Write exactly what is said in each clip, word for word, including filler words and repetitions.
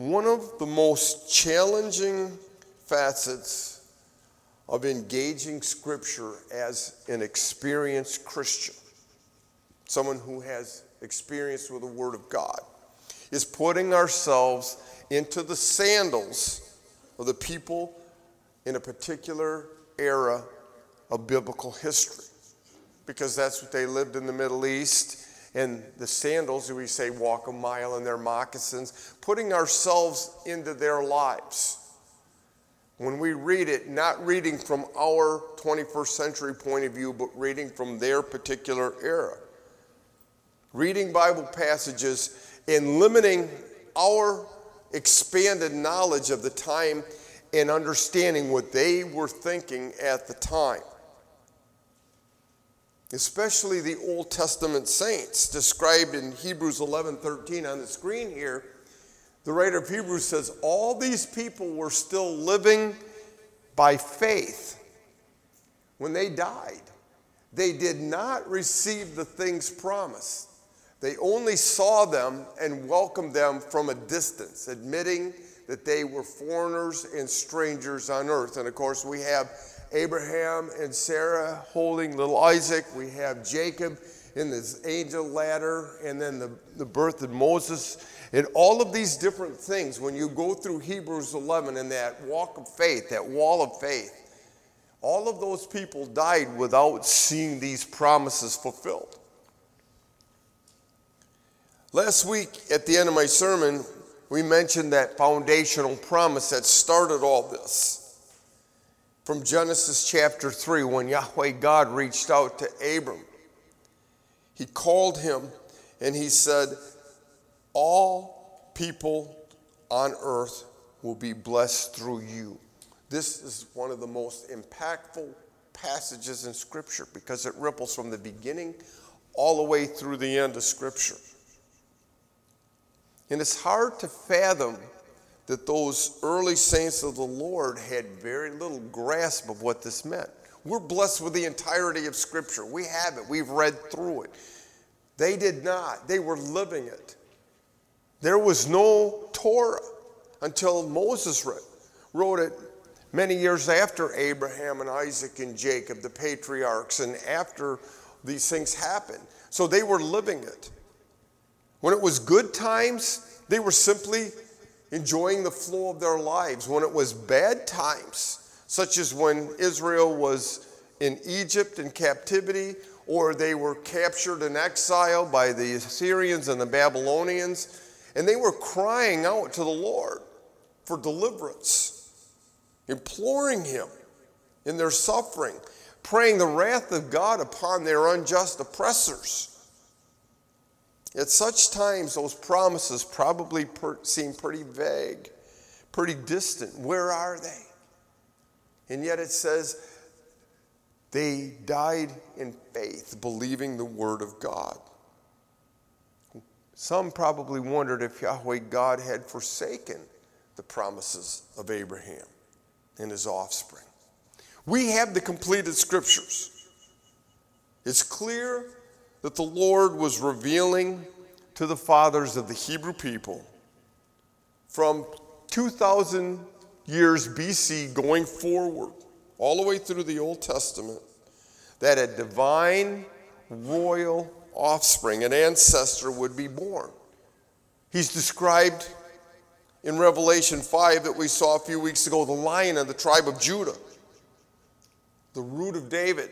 One of the most challenging facets of engaging Scripture as an experienced Christian, someone who has experience with the Word of God, is putting ourselves into the sandals of the people in a particular era of biblical history. Because that's what they lived in the Middle East. And the sandals, we say, walk a mile in their moccasins, putting ourselves into their lives. When we read it, not reading from our twenty-first century point of view, but reading from their particular era. Reading Bible passages and limiting our expanded knowledge of the time and understanding what they were thinking at the time. Especially the Old Testament saints, described in Hebrews eleven thirteen on the screen here. The writer of Hebrews says, all these people were still living by faith when they died. They did not receive the things promised. They only saw them and welcomed them from a distance, admitting that they were foreigners and strangers on earth. And of course, we have Abraham and Sarah holding little Isaac. We have Jacob in this angel ladder, and then the, the birth of Moses. And all of these different things, when you go through Hebrews eleven and that walk of faith, that wall of faith, all of those people died without seeing these promises fulfilled. Last week, at the end of my sermon, we mentioned that foundational promise that started all this. From Genesis chapter three, when Yahweh God reached out to Abram, he called him and he said, all people on earth will be blessed through you. This is one of the most impactful passages in Scripture because it ripples from the beginning all the way through the end of Scripture. And it's hard to fathom that those early saints of the Lord had very little grasp of what this meant. We're blessed with the entirety of Scripture. We have it. We've read through it. They did not. They were living it. There was no Torah until Moses wrote it many years after Abraham and Isaac and Jacob, the patriarchs, and after these things happened. So they were living it. When it was good times, they were simply enjoying the flow of their lives. When it was bad times, such as when Israel was in Egypt in captivity, or they were captured in exile by the Assyrians and the Babylonians, and they were crying out to the Lord for deliverance, imploring him in their suffering, praying the wrath of God upon their unjust oppressors. At such times, those promises probably per- seem pretty vague, pretty distant. Where are they? And yet it says they died in faith, believing the word of God. Some probably wondered if Yahweh God had forsaken the promises of Abraham and his offspring. We have the completed Scriptures. It's clear that the Lord was revealing to the fathers of the Hebrew people from two thousand years B C going forward, all the way through the Old Testament, that a divine royal offspring, an ancestor, would be born. He's described in Revelation five that we saw a few weeks ago, the Lion of the tribe of Judah, the root of David.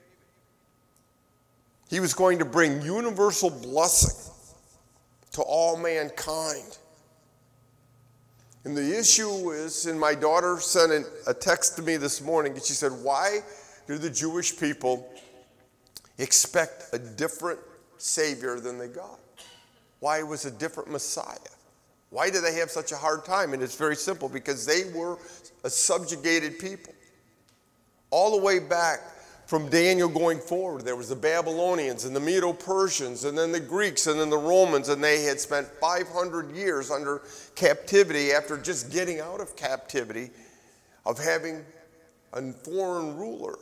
He was going to bring universal blessing to all mankind. And the issue is, and my daughter sent a text to me this morning, and she said, why do the Jewish people expect a different Savior than they got? Why was a different Messiah? Why do they have such a hard time? And it's very simple, because they were a subjugated people. All the way back from Daniel going forward, there was the Babylonians and the Medo-Persians and then the Greeks and then the Romans, and they had spent five hundred years under captivity after just getting out of captivity, of having a foreign ruler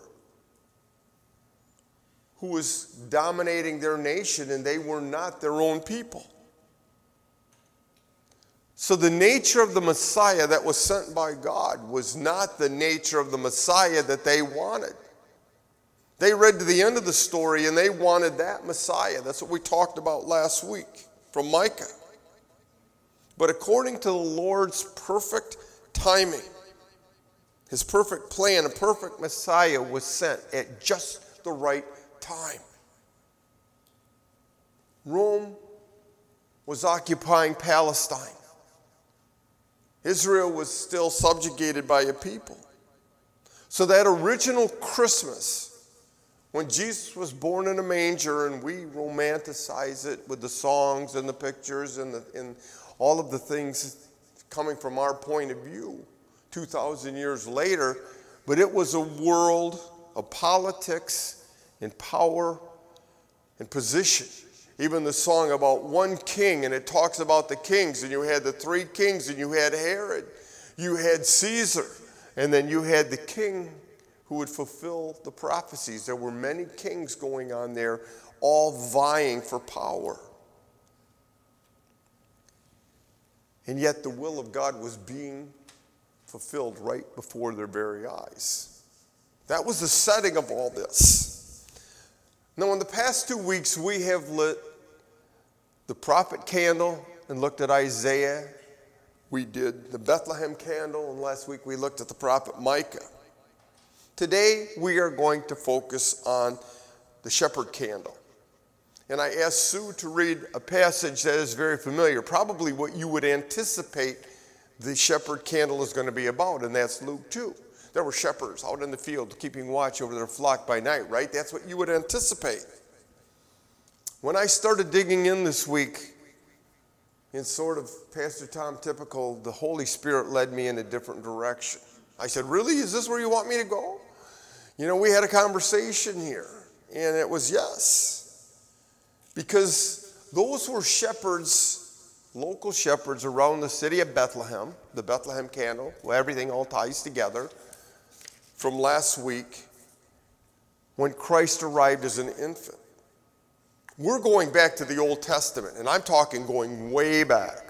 who was dominating their nation, and they were not their own people. So the nature of the Messiah that was sent by God was not the nature of the Messiah that they wanted. They read to the end of the story and they wanted that Messiah. That's what we talked about last week from Micah. But according to the Lord's perfect timing, his perfect plan, a perfect Messiah was sent at just the right time. Rome was occupying Palestine. Israel was still subjugated by a people. So that original Christmas, when Jesus was born in a manger, and we romanticize it with the songs and the pictures and, the, and all of the things coming from our point of view two thousand years later, but it was a world of politics and power and position. Even the song about one king, and it talks about the kings, and you had the three kings, and you had Herod, you had Caesar, and then you had the king who would fulfill the prophecies. There were many kings going on there, all vying for power. And yet the will of God was being fulfilled right before their very eyes. That was the setting of all this. Now, in the past two weeks, we have lit the prophet candle and looked at Isaiah. We did the Bethlehem candle, and last week we looked at the prophet Micah. Today we are going to focus on the shepherd candle. And I asked Sue to read a passage that is very familiar, probably what you would anticipate the shepherd candle is going to be about, and that's Luke two. There were shepherds out in the field keeping watch over their flock by night, right? That's what you would anticipate. When I started digging in this week, in sort of Pastor Tom typical, the Holy Spirit led me in a different direction. I said, really? Is this where you want me to go? You know, we had a conversation here, and it was yes. Because those were shepherds, local shepherds around the city of Bethlehem, the Bethlehem candle, where everything all ties together, from last week when Christ arrived as an infant. We're going back to the Old Testament, and I'm talking going way back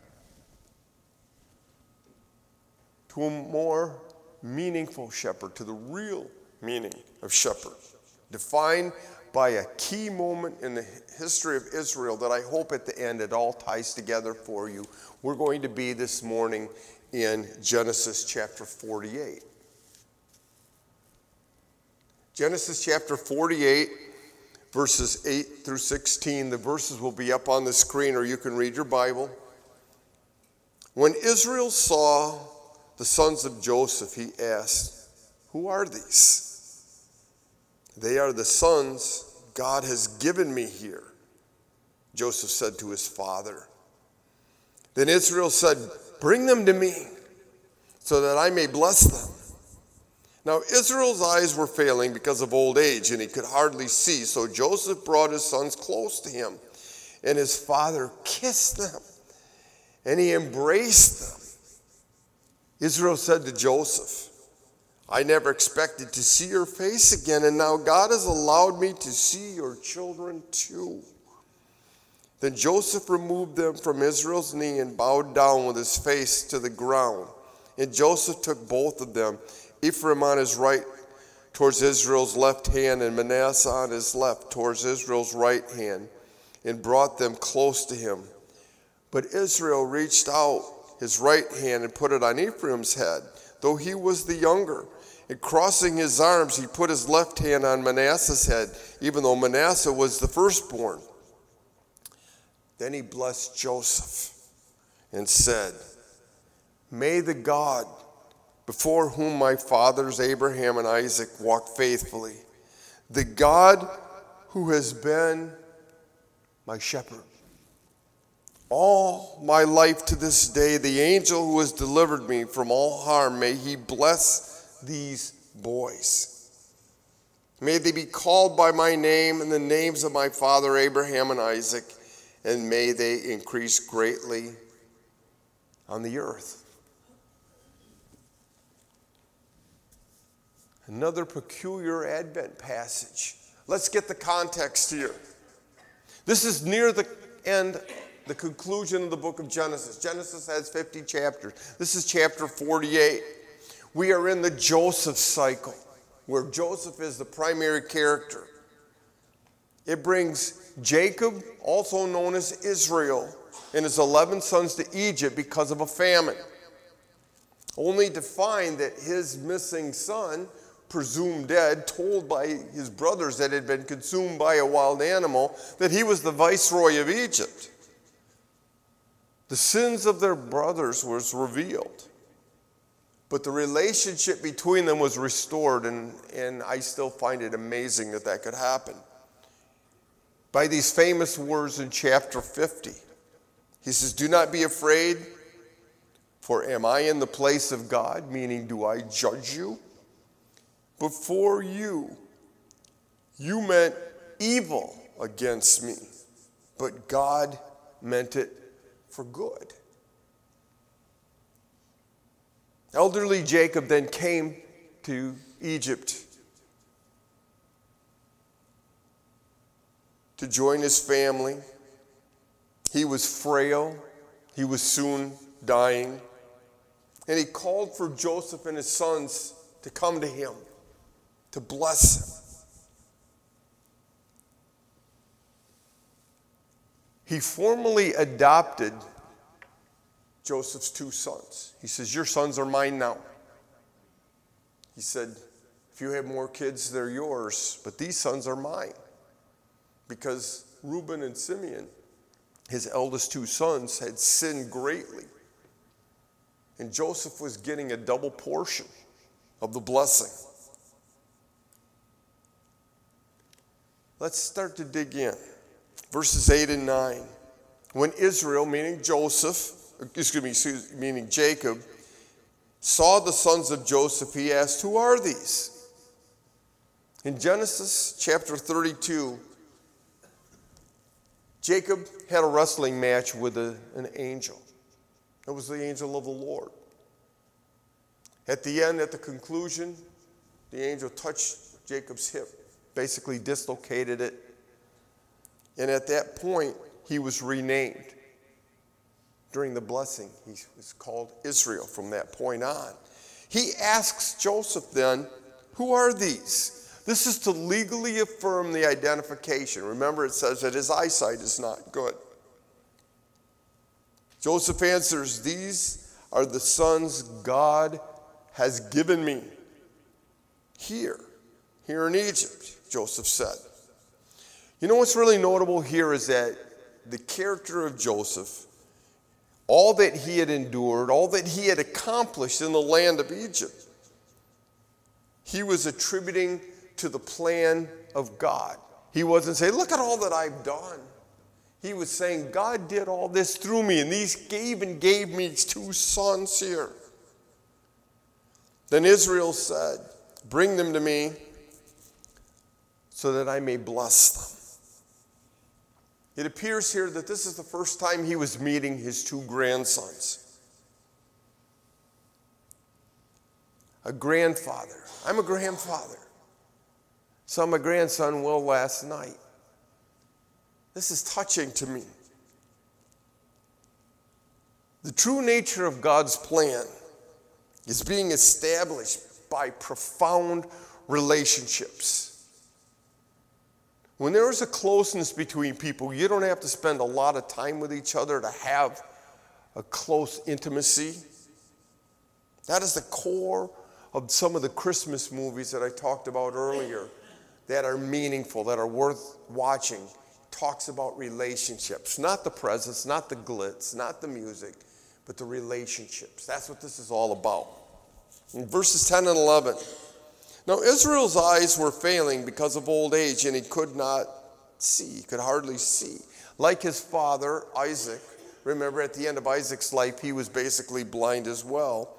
to a more meaningful shepherd, to the real meaning of shepherd, defined by a key moment in the history of Israel that I hope at the end it all ties together for you. We're going to be this morning in Genesis chapter forty-eight. Genesis chapter forty-eight, verses eight through sixteen. The verses will be up on the screen, or you can read your Bible. When Israel saw the sons of Joseph, he asked, "Who are these?" "They are the sons God has given me here," Joseph said to his father. Then Israel said, "Bring them to me, so that I may bless them." Now Israel's eyes were failing because of old age, and he could hardly see. So Joseph brought his sons close to him, and his father kissed them, and he embraced them. Israel said to Joseph, "I never expected to see your face again, and now God has allowed me to see your children too." Then Joseph removed them from Israel's knee and bowed down with his face to the ground. And Joseph took both of them, Ephraim on his right towards Israel's left hand, and Manasseh on his left towards Israel's right hand, and brought them close to him. But Israel reached out his right hand and put it on Ephraim's head, though he was the younger. And crossing his arms, he put his left hand on Manasseh's head, even though Manasseh was the firstborn. Then he blessed Joseph and said, "May the God before whom my fathers Abraham and Isaac walked faithfully, the God who has been my shepherd all my life to this day, the angel who has delivered me from all harm, may he bless these boys. May they be called by my name and the names of my father Abraham and Isaac, and may they increase greatly on the earth." Another peculiar Advent passage. Let's get the context here. This is near the end, the conclusion of the book of Genesis. Genesis has fifty chapters. This is chapter forty-eight. We are in the Joseph cycle, where Joseph is the primary character. It brings Jacob, also known as Israel, and his eleven sons to Egypt because of a famine, only to find that his missing son, presumed dead, told by his brothers that had been consumed by a wild animal, that he was the viceroy of Egypt. The sins of their brothers was revealed, but the relationship between them was restored, and, and I still find it amazing that that could happen. By these famous words in chapter fifty, he says, "Do not be afraid, for am I in the place of God?" Meaning, do I judge you? "Before you, you meant evil against me, but God meant it for good." Elderly Jacob then came to Egypt to join his family. He was frail. He was soon dying. And he called for Joseph and his sons to come to him, to bless him. He formally adopted Joseph's two sons. He says, "Your sons are mine now." He said, "If you have more kids, they're yours, but these sons are mine." Because Reuben and Simeon, his eldest two sons, had sinned greatly. And Joseph was getting a double portion of the blessing. Let's start to dig in. Verses eight and nine. When Israel, meaning Joseph, excuse me, excuse, meaning Jacob, saw the sons of Joseph, he asked, "Who are these?" In Genesis chapter thirty-two, Jacob had a wrestling match with a, an angel. It was the angel of the Lord. At the end, at the conclusion, the angel touched Jacob's hip, basically dislocated it. And at that point, he was renamed. During the blessing, he was called Israel from that point on. He asks Joseph then, "Who are these?" This is to legally affirm the identification. Remember, it says that his eyesight is not good. Joseph answers, "These are the sons God has given me here, here in Egypt," Joseph said. You know what's really notable here is that the character of Joseph, all that he had endured, all that he had accomplished in the land of Egypt, he was attributing to the plan of God. He wasn't saying, "Look at all that I've done." He was saying, "God did all this through me, and these gave and gave me two sons here." Then Israel said, "Bring them to me so that I may bless them." It appears here that this is the first time he was meeting his two grandsons. A grandfather. I'm a grandfather. Saw my grandson Will last night. This is touching to me. The true nature of God's plan is being established by profound relationships. When there is a closeness between people, you don't have to spend a lot of time with each other to have a close intimacy. That is the core of some of the Christmas movies that I talked about earlier that are meaningful, that are worth watching. It talks about relationships, not the presents, not the glitz, not the music, but the relationships. That's what this is all about. In verses ten and eleven, "Now Israel's eyes were failing because of old age, and he could not see, he could hardly see. Like his father, Isaac." Remember, at the end of Isaac's life, he was basically blind as well.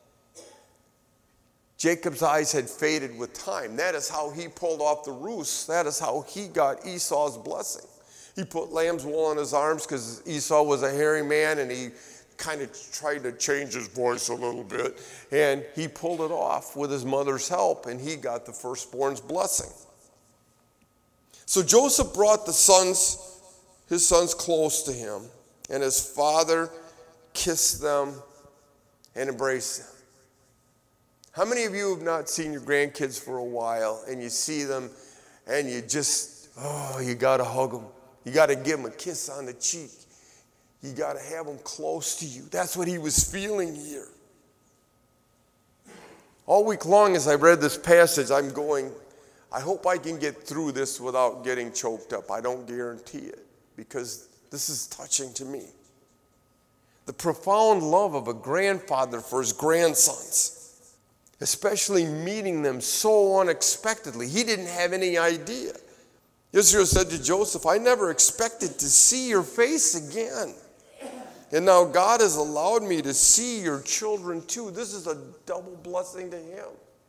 Jacob's eyes had faded with time. That is how he pulled off the roost. That is how he got Esau's blessing. He put lamb's wool on his arms because Esau was a hairy man, and he kind of tried to change his voice a little bit. And he pulled it off with his mother's help, and he got the firstborn's blessing. So Joseph brought the sons, his sons close to him, and his father kissed them and embraced them. How many of you have not seen your grandkids for a while and you see them and you just, oh, you got to hug them. You got to give them a kiss on the cheek. You got to have them close to you. That's what he was feeling here. All week long as I read this passage, I'm going, I hope I can get through this without getting choked up. I don't guarantee it, because this is touching to me. The profound love of a grandfather for his grandsons, especially meeting them so unexpectedly. He didn't have any idea. Israel said to Joseph, I never expected to see your face again. And now God has allowed me to see your children too. This is a double blessing to him.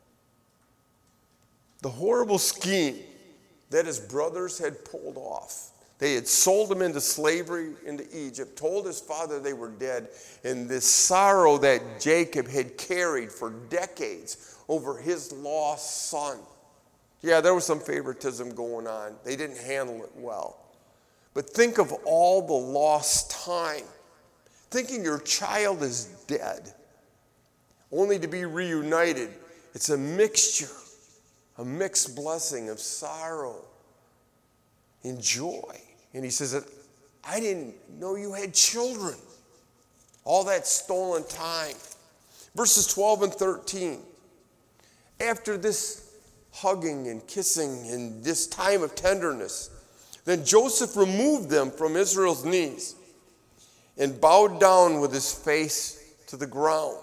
The horrible scheme that his brothers had pulled off. They had sold him into slavery into Egypt, told his father they were dead, and this sorrow that Jacob had carried for decades over his lost son. Yeah, there was some favoritism going on. They didn't handle it well. But think of all the lost time. Thinking your child is dead, only to be reunited. It's a mixture, a mixed blessing of sorrow and joy. And he says, I didn't know you had children. All that stolen time. Verses twelve and thirteen. After this hugging and kissing and this time of tenderness, then Joseph removed them from Israel's knees and bowed down with his face to the ground.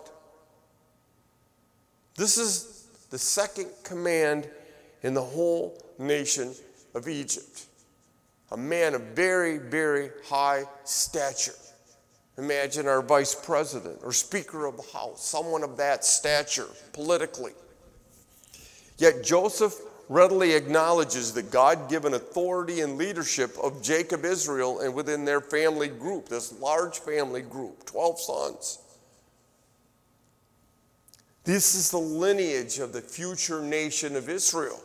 This is the second command in the whole nation of Egypt. A man of very, very high stature. Imagine our vice president or speaker of the house, someone of that stature politically. Yet Joseph readily acknowledges the God-given authority and leadership of Jacob, Israel, and within their family group, this large family group, twelve sons. This is the lineage of the future nation of Israel.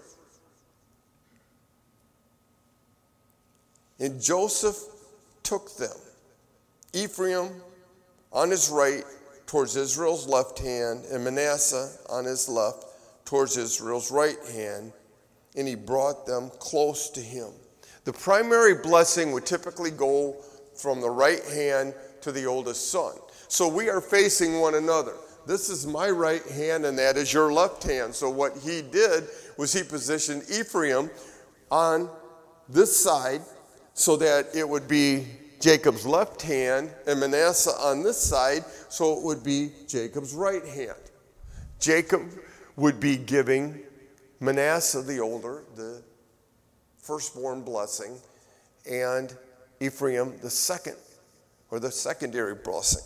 And Joseph took them, Ephraim on his right towards Israel's left hand, and Manasseh on his left towards Israel's right hand, and he brought them close to him. The primary blessing would typically go from the right hand to the oldest son. So we are facing one another. This is my right hand and that is your left hand. So what he did was he positioned Ephraim on this side so that it would be Jacob's left hand, and Manasseh on this side so it would be Jacob's right hand. Jacob would be giving Manasseh, the older, the firstborn blessing, and Ephraim, the second, or the secondary blessing.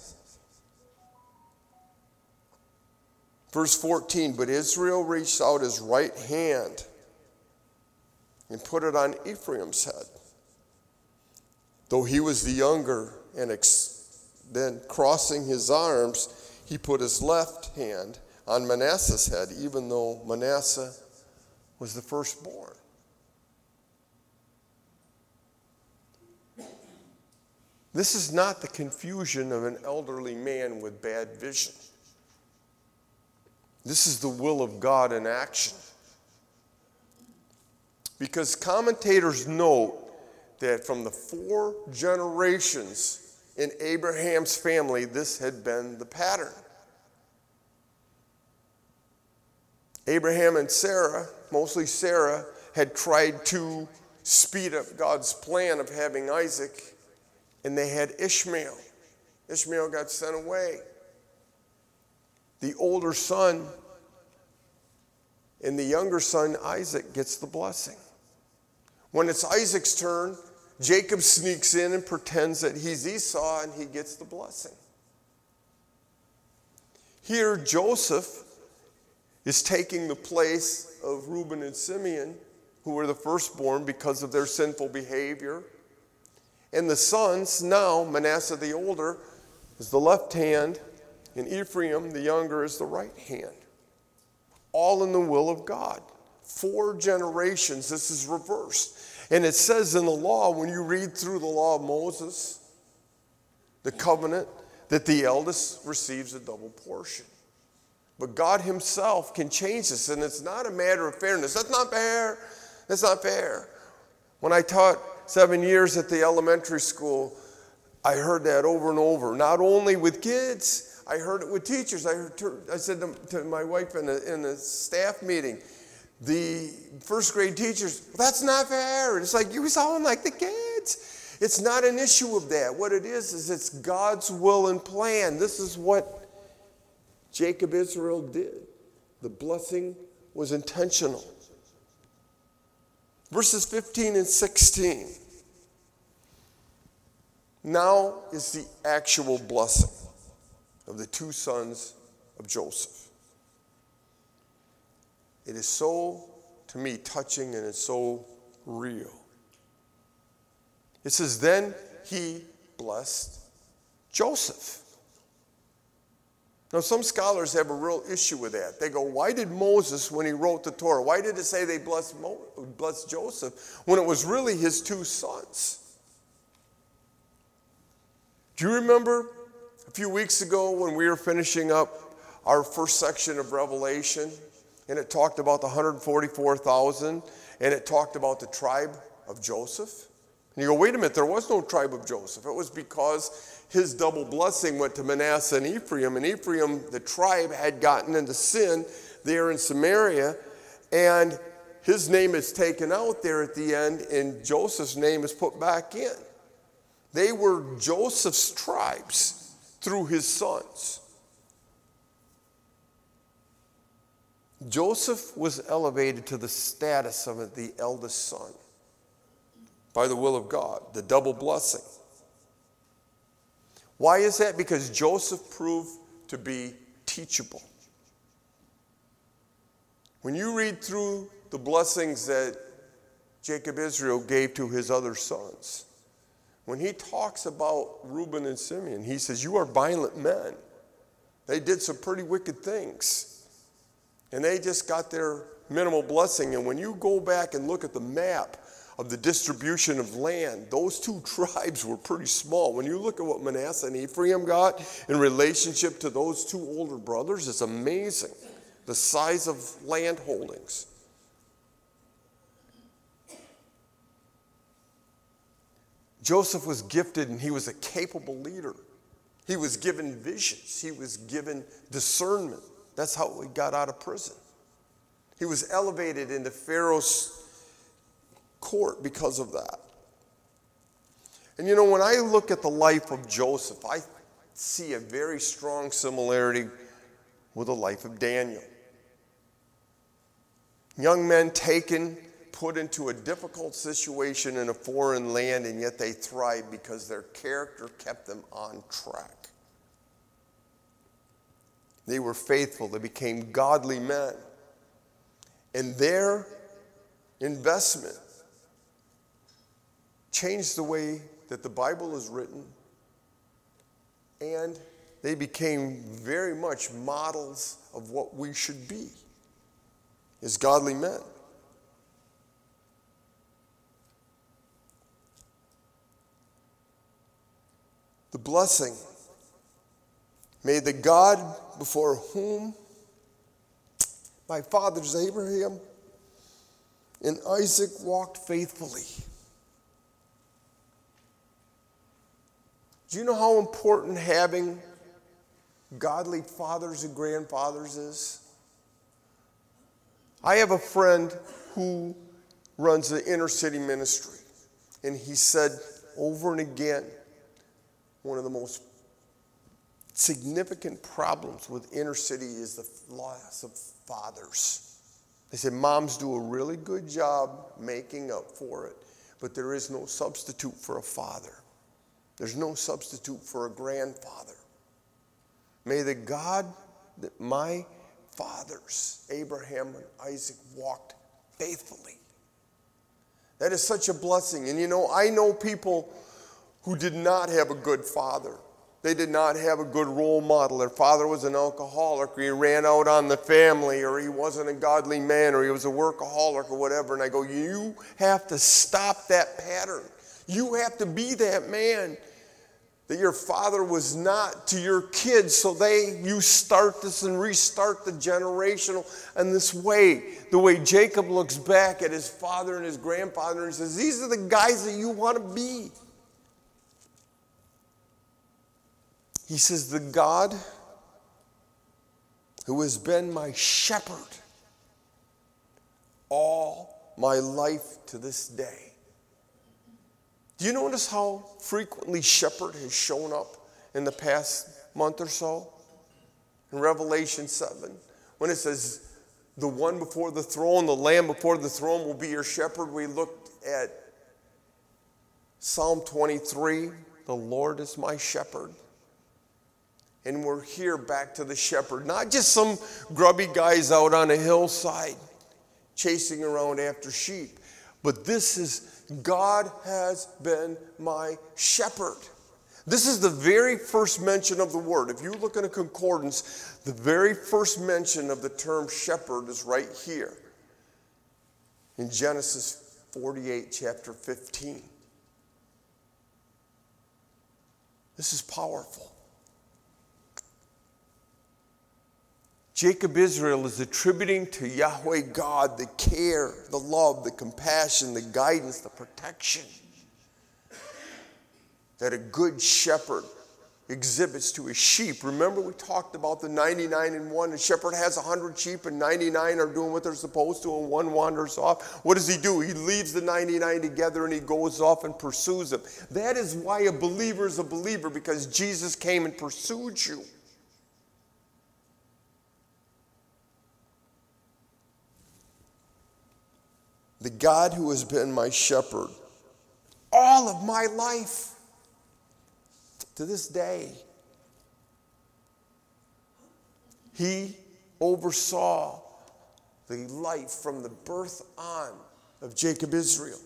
Verse fourteen, but Israel reached out his right hand and put it on Ephraim's head. Though he was the younger, and ex- then crossing his arms, he put his left hand on Manasseh's head, even though Manasseh was the firstborn. This is not the confusion of an elderly man with bad vision. This is the will of God in action. Because commentators note that from the four generations in Abraham's family, this had been the pattern. Abraham and Sarah, mostly Sarah, had tried to speed up God's plan of having Isaac, and they had Ishmael. Ishmael got sent away. The older son and the younger son, Isaac, gets the blessing. When it's Isaac's turn, Jacob sneaks in and pretends that he's Esau, and he gets the blessing. Here, Joseph is taking the place of Reuben and Simeon, who were the firstborn because of their sinful behavior. And the sons, now Manasseh the older is the left hand, and Ephraim the younger is the right hand. All in the will of God. Four generations, this is reversed. And it says in the law, when you read through the law of Moses, the covenant, that the eldest receives a double portion. But God himself can change this, and it's not a matter of fairness. That's not fair. That's not fair. When I taught seven years at the elementary school, I heard that over and over, not only with kids, I heard it with teachers. I, heard, I said to, to my wife in a, in a staff meeting, the first grade teachers, that's not fair. It's like, you sound like the kids. It's not an issue of that. What it is, is it's God's will and plan. This is what Jacob Israel did. The blessing was intentional. Verses fifteen and sixteen. Now is the actual blessing of the two sons of Joseph. It is so, to me, touching, and it's so real. It says, then he blessed Joseph. Now, some scholars have a real issue with that. They go, why did Moses, when he wrote the Torah, why did it say they blessed, Mo- blessed Joseph when it was really his two sons? Do you remember a few weeks ago when we were finishing up our first section of Revelation, and it talked about the one hundred forty-four thousand, and it talked about the tribe of Joseph? And you go, wait a minute, there was no tribe of Joseph. It was because his double blessing went to Manasseh and Ephraim, and Ephraim, the tribe, had gotten into sin there in Samaria, and his name is taken out there at the end, and Joseph's name is put back in. They were Joseph's tribes through his sons. Joseph was elevated to the status of the eldest son by the will of God, the double blessing. Why is that? Because Joseph proved to be teachable. When you read through the blessings that Jacob Israel gave to his other sons, when he talks about Reuben and Simeon, he says, you are violent men. They did some pretty wicked things. And they just got their minimal blessing. And when you go back and look at the map of the distribution of land, those two tribes were pretty small. When you look at what Manasseh and Ephraim got in relationship to those two older brothers, it's amazing, the size of land holdings. Joseph was gifted, and he was a capable leader. He was given visions. He was given discernment. That's how he got out of prison. He was elevated into Pharaoh's court because of that. And you know, when I look at the life of Joseph, I see a very strong similarity with the life of Daniel. Young men taken, put into a difficult situation in a foreign land, and yet they thrived because their character kept them on track. They were faithful. They became godly men. And their investment changed the way that the Bible is written, and they became very much models of what we should be as godly men. The blessing, may the God before whom my fathers Abraham and Isaac walked faithfully. Do you know how important having godly fathers and grandfathers is? I have a friend who runs the inner city ministry, and he said over and again, one of the most significant problems with inner city is the loss of fathers. They said moms do a really good job making up for it, but there is no substitute for a father. There's no substitute for a grandfather. May the God that my fathers, Abraham and Isaac, walked faithfully. That is such a blessing. And you know, I know people who did not have a good father. They did not have a good role model. Their father was an alcoholic, or he ran out on the family, or he wasn't a godly man, or he was a workaholic, or whatever. And I go, you have to stop that pattern. You have to be that man that your father was not to your kids, so they you start this and restart the generational and this way. The way Jacob looks back at his father and his grandfather and says, these are the guys that you want to be. He says, the God who has been my shepherd all my life to this day. Do you notice how frequently shepherd has shown up in the past month or so? In Revelation seven, when it says, the one before the throne, the lamb before the throne will be your shepherd. We looked at Psalm twenty-three, the Lord is my shepherd. And we're here back to the shepherd, not just some grubby guys out on a hillside chasing around after sheep, but this is God has been my shepherd. This is the very first mention of the word. If you look in a concordance, the very first mention of the term shepherd is right here in Genesis forty-eight, chapter fifteen. This is powerful. Jacob Israel is attributing to Yahweh God the care, the love, the compassion, the guidance, the protection that a good shepherd exhibits to his sheep. Remember, we talked about the ninety-nine and one. A shepherd has one hundred sheep and ninety-nine are doing what they're supposed to and one wanders off. What does he do? He leaves the ninety-nine together and he goes off and pursues them. That is why a believer is a believer, because Jesus came and pursued you. The God who has been my shepherd all of my life to this day. He oversaw the life from the birth on of Jacob Israel.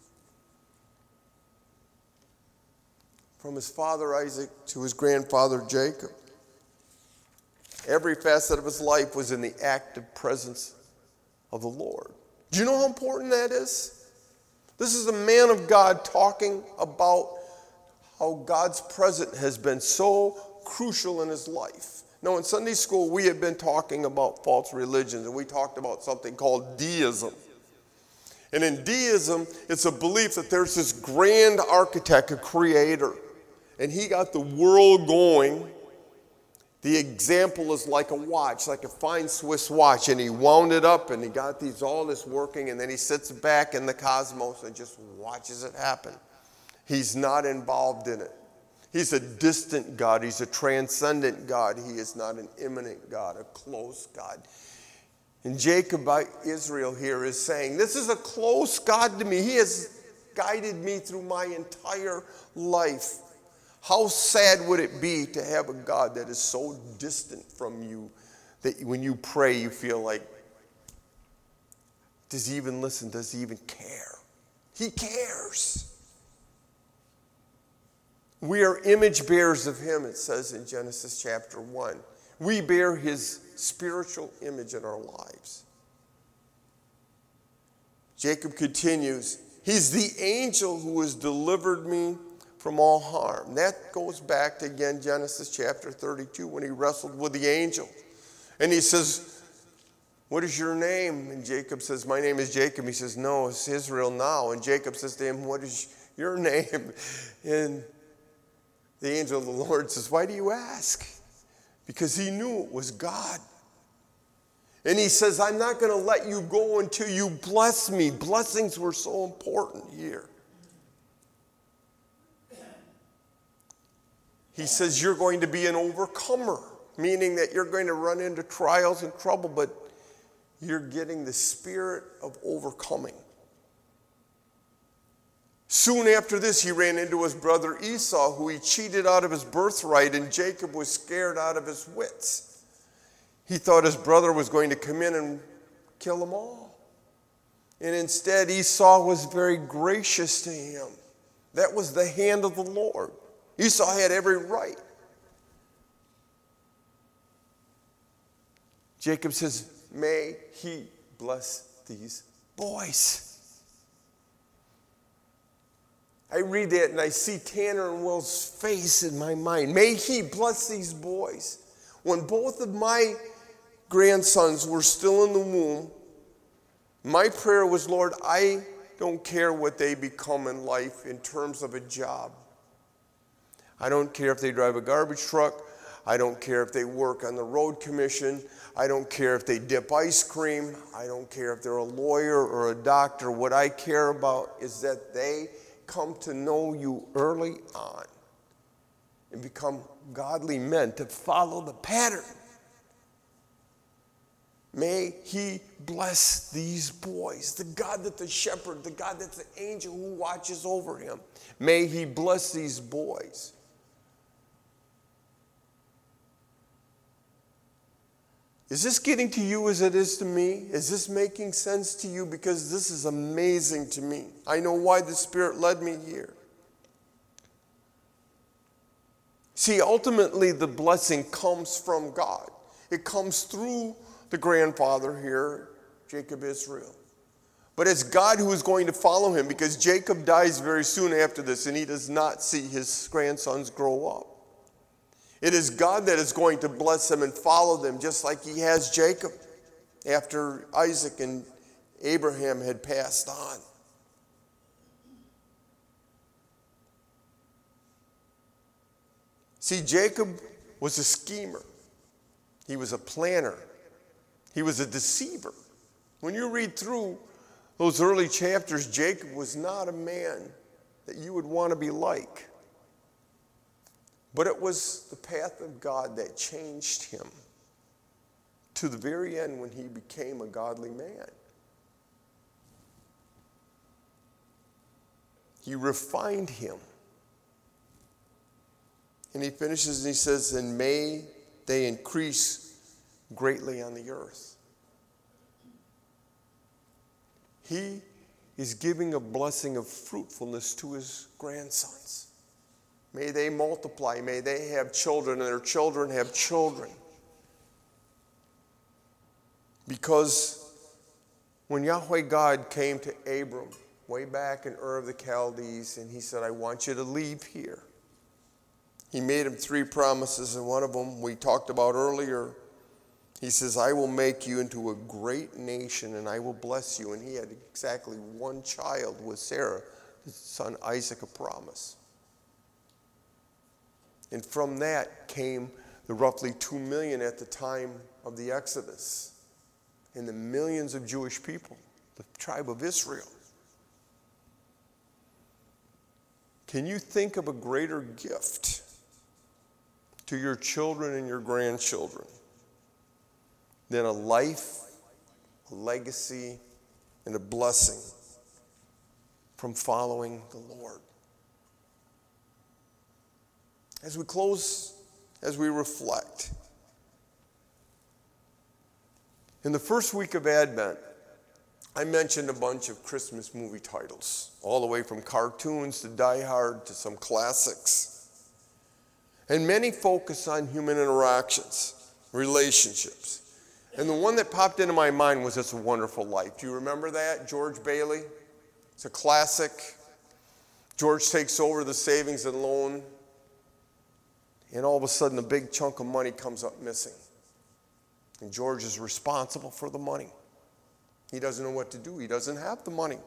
From his father Isaac to his grandfather Jacob. Every facet of his life was in the active presence of the Lord. Do you know how important that is? This is a man of God talking about how God's presence has been so crucial in his life. Now, in Sunday school, we had been talking about false religions, and we talked about something called deism. And in deism, it's a belief that there's this grand architect, a creator, and he got the world going. The example is like a watch, like a fine Swiss watch, and he wound it up and he got these all this working, and then he sits back in the cosmos and just watches it happen. He's not involved in it. He's a distant God. He's a transcendent God. He is not an immanent God, a close God. And Jacob, Israel here, is saying, this is a close God to me. He has guided me through my entire life. How sad would it be to have a God that is so distant from you that when you pray you feel like, does he even listen? Does he even care? He cares. We are image bearers of him, it says in Genesis chapter one. We bear his spiritual image in our lives. Jacob continues, he's the angel who has delivered me from all harm. That goes back to, again, Genesis chapter thirty-two, when he wrestled with the angel. And he says, what is your name? And Jacob says, my name is Jacob. He says, no, it's Israel now. And Jacob says to him, what is your name? And the angel of the Lord says, why do you ask? Because he knew it was God. And he says, I'm not going to let you go until you bless me. Blessings were so important here. He says, you're going to be an overcomer, meaning that you're going to run into trials and trouble, but you're getting the spirit of overcoming. Soon after this, he ran into his brother Esau, who he cheated out of his birthright, and Jacob was scared out of his wits. He thought his brother was going to come in and kill them all. And instead, Esau was very gracious to him. That was the hand of the Lord. Esau had every right. Jacob says, may he bless these boys. I read that and I see Tanner and Will's face in my mind. May he bless these boys. When both of my grandsons were still in the womb, my prayer was, Lord, I don't care what they become in life in terms of a job. I don't care if they drive a garbage truck. I don't care if they work on the road commission. I don't care if they dip ice cream. I don't care if they're a lawyer or a doctor. What I care about is that they come to know you early on and become godly men, to follow the pattern. May he bless these boys, the God that's the shepherd, the God that's the angel who watches over him. May he bless these boys. Is this getting to you as it is to me? Is this making sense to you? Because this is amazing to me. I know why the Spirit led me here. See, ultimately the blessing comes from God. It comes through the grandfather here, Jacob Israel. But it's God who is going to follow him, because Jacob dies very soon after this and he does not see his grandsons grow up. It is God that is going to bless them and follow them, just like he has Jacob after Isaac and Abraham had passed on. See, Jacob was a schemer. He was a planner. He was a deceiver. When you read through those early chapters, Jacob was not a man that you would want to be like. But it was the path of God that changed him to the very end, when he became a godly man. He refined him. And he finishes and he says, and may they increase greatly on the earth. He is giving a blessing of fruitfulness to his grandsons. May they multiply. May they have children, and their children have children. Because when Yahweh God came to Abram way back in Ur of the Chaldees, and he said, I want you to leave here. He made him three promises, and one of them we talked about earlier. He says, I will make you into a great nation, and I will bless you. And he had exactly one child with Sarah, his son Isaac, a promise. And from that came the roughly two million at the time of the Exodus, and the millions of Jewish people, the tribe of Israel. Can you think of a greater gift to your children and your grandchildren than a life, a legacy, and a blessing from following the Lord? As we close, as we reflect, in the first week of Advent, I mentioned a bunch of Christmas movie titles, all the way from cartoons to Die Hard to some classics. And many focus on human interactions, relationships. And the one that popped into my mind was It's a Wonderful Life. Do you remember that? George Bailey. It's a classic. George takes over the savings and loan, and all of a sudden a big chunk of money comes up missing. And George is responsible for the money. He doesn't know what to do. He doesn't have the money.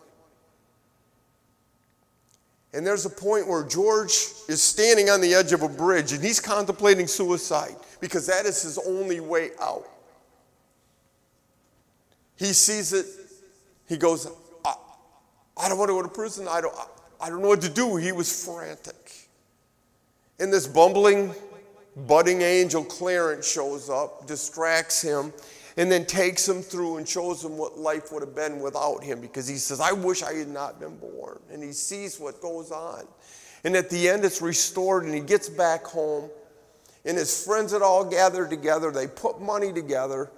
And there's a point where George is standing on the edge of a bridge and he's contemplating suicide, because that is his only way out. He sees it. He goes, I, I don't want to go to prison. I don't, I, I don't know what to do. He was frantic. And this bumbling, budding angel, Clarence, shows up, distracts him, and then takes him through and shows him what life would have been without him, because he says, I wish I had not been born. And he sees what goes on. And at the end, it's restored, and he gets back home, and his friends had all gathered together. They put money together,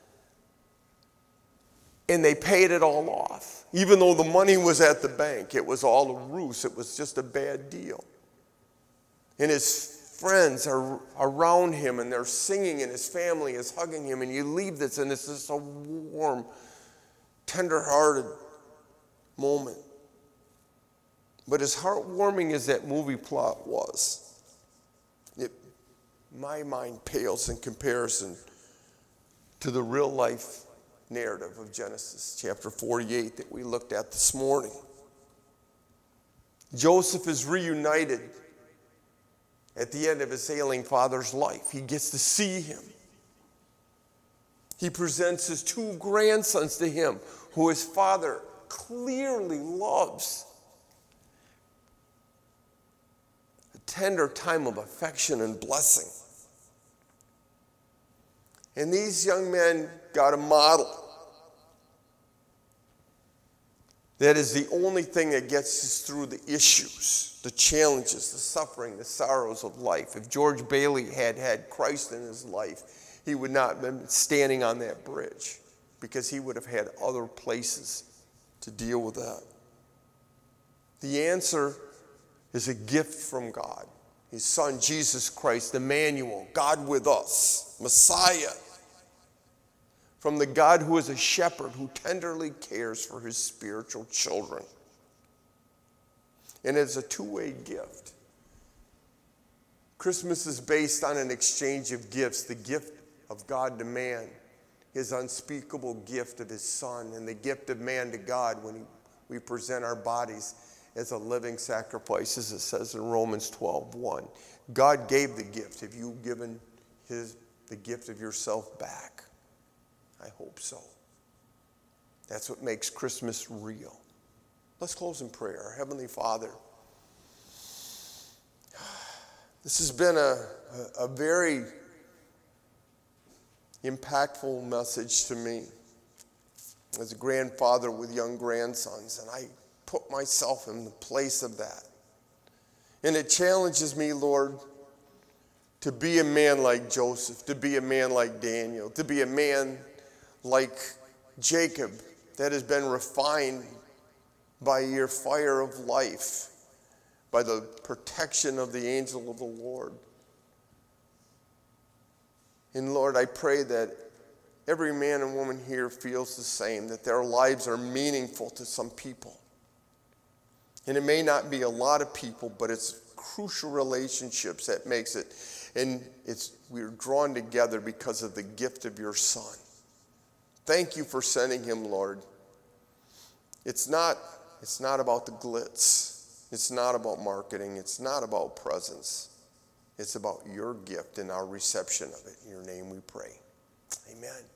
and they paid it all off. Even though the money was at the bank, it was all a ruse. It was just a bad deal. And his friends are around him, and they're singing, and his family is hugging him, and you leave this, and it's just a warm, tender-hearted moment. But as heartwarming as that movie plot was, it, my mind pales in comparison to the real life narrative of Genesis chapter forty-eight that we looked at this morning. Joseph is reunited at the end of his ailing father's life. He gets to see him. He presents his two grandsons to him, who his father clearly loves. A tender time of affection and blessing. And these young men got a model. That is the only thing that gets us through the issues, the challenges, the suffering, the sorrows of life. If George Bailey had had Christ in his life, he would not have been standing on that bridge, because he would have had other places to deal with that. The answer is a gift from God. His Son, Jesus Christ, Emmanuel, God with us, Messiah. From the God who is a shepherd who tenderly cares for his spiritual children. And it's a two-way gift. Christmas is based on an exchange of gifts. The gift of God to man, his unspeakable gift of his Son, and the gift of man to God when he, we present our bodies as a living sacrifice, as it says in Romans twelve one. God gave the gift. Have you given his, the gift of yourself back? I hope so. That's what makes Christmas real. Let's close in prayer. Our Heavenly Father, this has been a, a, a very impactful message to me as a grandfather with young grandsons, and I put myself in the place of that. And it challenges me, Lord, to be a man like Joseph, to be a man like Daniel, to be a man like Jacob that has been refined by your fire of life, by the protection of the angel of the Lord. And Lord, I pray that every man and woman here feels the same, that their lives are meaningful to some people. And it may not be a lot of people, but it's crucial relationships that makes it. And it's we're drawn together because of the gift of your Son. Thank you for sending him, Lord. It's not, it's not about the glitz. It's not about marketing. It's not about presence. It's about your gift and our reception of it. In your name we pray. Amen.